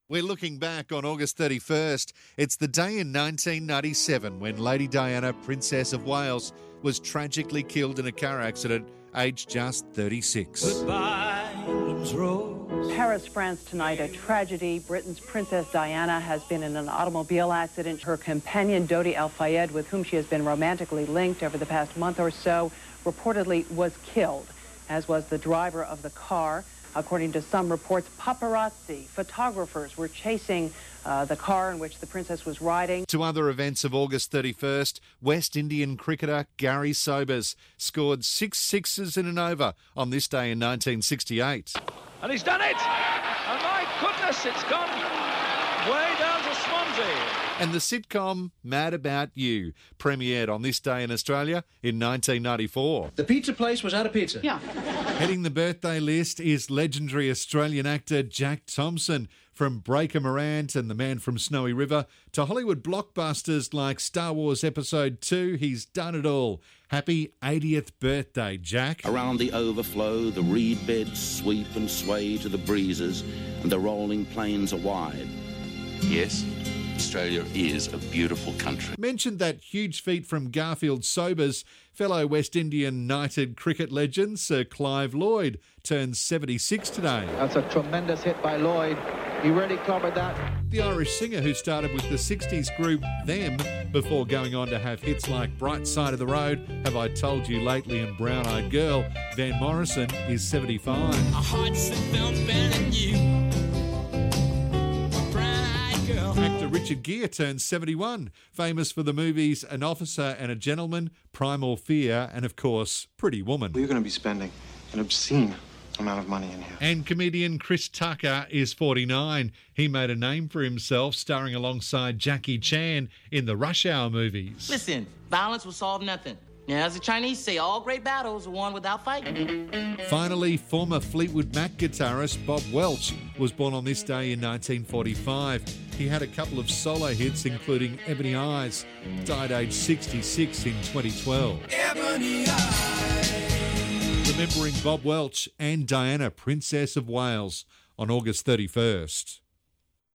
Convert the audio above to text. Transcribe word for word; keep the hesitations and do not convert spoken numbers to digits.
We're looking back on August thirty-first. It's the day in nineteen ninety-seven when Lady Diana, Princess of Wales, was tragically killed in a car accident, aged just thirty-six. Goodbye, Rose. Paris, France tonight, a tragedy. Britain's Princess Diana has been in an automobile accident. Her companion, Dodi Al-Fayed, with whom she has been romantically linked over the past month or so, reportedly was killed, as was the driver of the car. According to some reports, paparazzi, photographers, were chasing uh, the car in which the princess was riding. To other events of August thirty-first, West Indian cricketer Gary Sobers scored six sixes in an over on this day in nineteen sixty-eight. And he's done it! And my goodness, it's gone way down to Swansea. And the sitcom Mad About You premiered on this day in Australia in nineteen ninety-four. The pizza place was out of pizza. Yeah. Heading the birthday list is legendary Australian actor Jack Thompson. From Breaker Morant and The Man from Snowy River to Hollywood blockbusters like Star Wars Episode two, he's done it all. Happy eightieth birthday, Jack. Around the overflow, the reed beds sweep and sway to the breezes, and the rolling plains are wide. Yes, Australia is a beautiful country. Mentioned that huge feat from Garfield Sobers. Fellow West Indian knighted cricket legend Sir Clive Lloyd turns seventy-six today. That's a tremendous hit by Lloyd. He really clobbered that. The Irish singer who started with the sixties group Them before going on to have hits like Bright Side of the Road, Have I Told You Lately and Brown Eyed Girl, Van Morrison is seventy-five. Our hearts that felt better you. Actor Richard Gere turns seventy-one, famous for the movies An Officer and a Gentleman, Primal Fear, and of course, Pretty Woman. We're going to be spending an obscene amount of money in here. And comedian Chris Tucker is forty-nine. He made a name for himself starring alongside Jackie Chan in the Rush Hour movies. Listen, violence will solve nothing. Now, as the Chinese say, all great battles are won without fighting. Finally, former Fleetwood Mac guitarist Bob Welch was born on this day in nineteen forty-five. He had a couple of solo hits, including Ebony Eyes. Died aged sixty-six in twenty twelve. Ebony Eyes. Remembering Bob Welch and Diana, Princess of Wales, on August thirty-first.